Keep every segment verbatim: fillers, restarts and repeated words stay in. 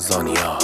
زانیار.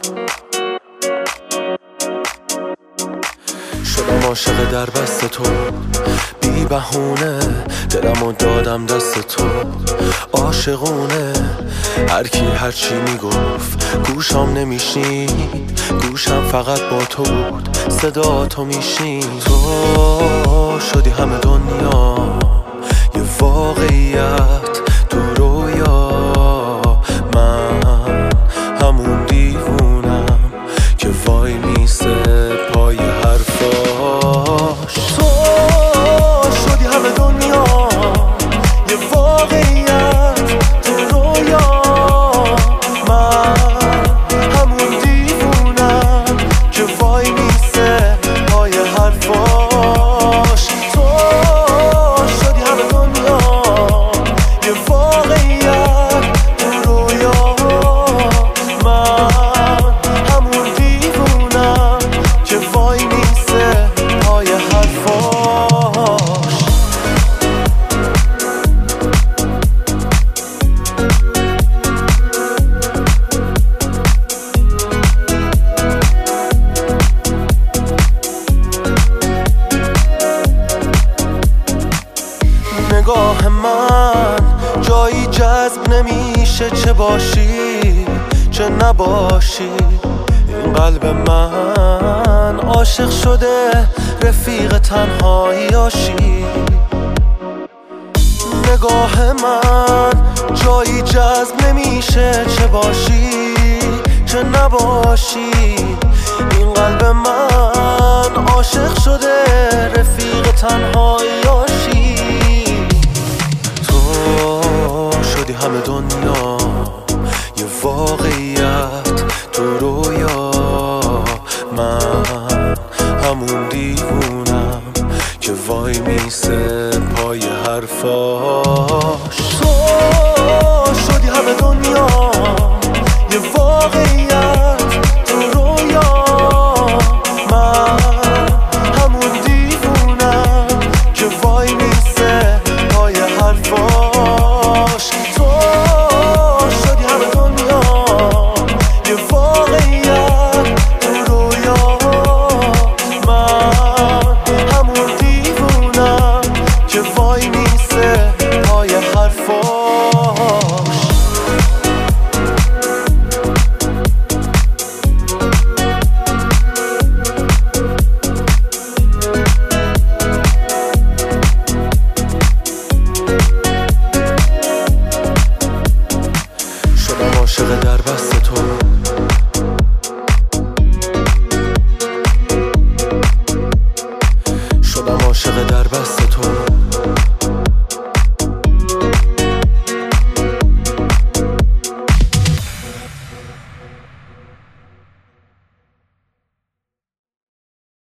شدم عاشق در بست تو بی بهونه، دلمو دادم دست تو عاشقونه. هر کی هر چی میگفت گوشم نمیشنید، گوشم فقط با تو بود، صدا تو میشنید. تو شدی همه دنیا یه واقعیت تو رویا، من همون دیوونم که وای میسه پای حرفاش. تو شدی همه دنیا یه واقعیت تو رویا، من همون دیوونم که وای میسه پای حرفاش. تو شدی همه دنیا یه واقعیت تو رویا، من همون دیوونم که وای میسه پای حرفاش. نگاه من جایی جذب نمیشه، چه باشی چه نباشی. این قلب من عاشق شده رفیق تنهاییاشی. نگاه من جایی جذب نمیشه، چه باشی چه نباشی. این قلب من عاشق شده رفیق تنهاییاشی. شدی همه دنیا یه واقعیت تو رویا،